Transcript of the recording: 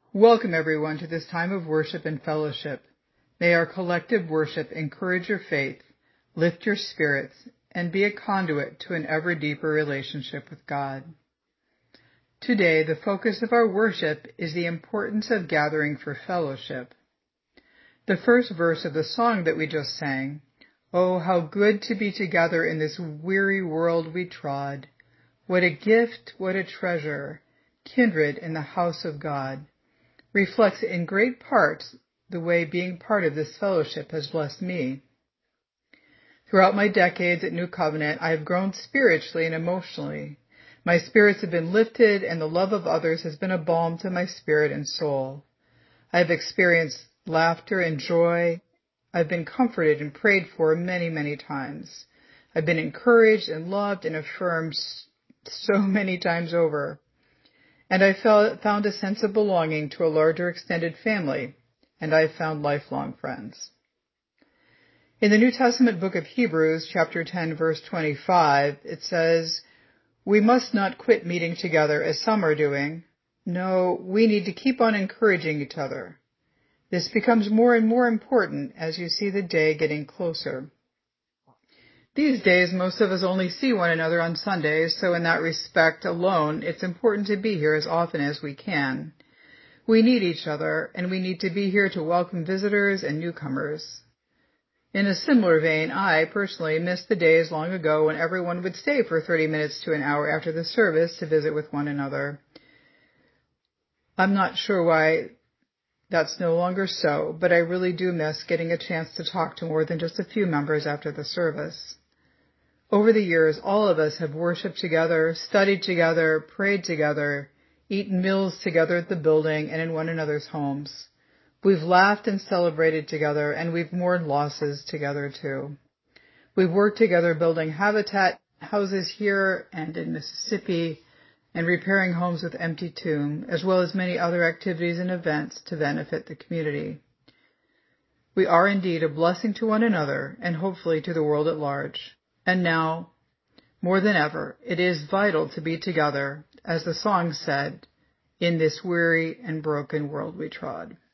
Welcome everyone to this time of worship and fellowship. May our collective worship encourage your faith, lift your spirits, and be a conduit to an ever deeper relationship with God. Today, the focus of our worship is the importance of gathering for fellowship. The first verse of the song that we just sang, "Oh, how good to be together in this weary world we trod. What a gift, what a treasure, kindred in the house of God," reflects in great part the way being part of this fellowship has blessed me. Throughout my decades at New Covenant, I have grown spiritually and emotionally. My spirits have been lifted, and the love of others has been a balm to my spirit and soul. I have experienced laughter and joy. I've been comforted and prayed for many, many times. I've been encouraged and loved and affirmed so many times over. And I found a sense of belonging to a larger extended family, and I found lifelong friends. In the New Testament book of Hebrews, chapter 10, verse 25, it says, "We must not quit meeting together as some are doing. No, we need to keep on encouraging each other. This becomes more and more important as you see the day getting closer." These days, most of us only see one another on Sundays, so in that respect alone, it's important to be here as often as we can. We need each other, and we need to be here to welcome visitors and newcomers. In a similar vein, I personally missed the days long ago when everyone would stay for 30 minutes to an hour after the service to visit with one another. I'm not sure why that's no longer so, but I really do miss getting a chance to talk to more than just a few members after the service. Over the years, all of us have worshiped together, studied together, prayed together, eaten meals together at the building and in one another's homes. We've laughed and celebrated together, and we've mourned losses together too. We've worked together building habitat houses here and in Mississippi and repairing homes with empty tomb, as well as many other activities and events to benefit the community. We are indeed a blessing to one another and hopefully to the world at large. And now, more than ever, it is vital to be together, as the song said, in this weary and broken world we trod.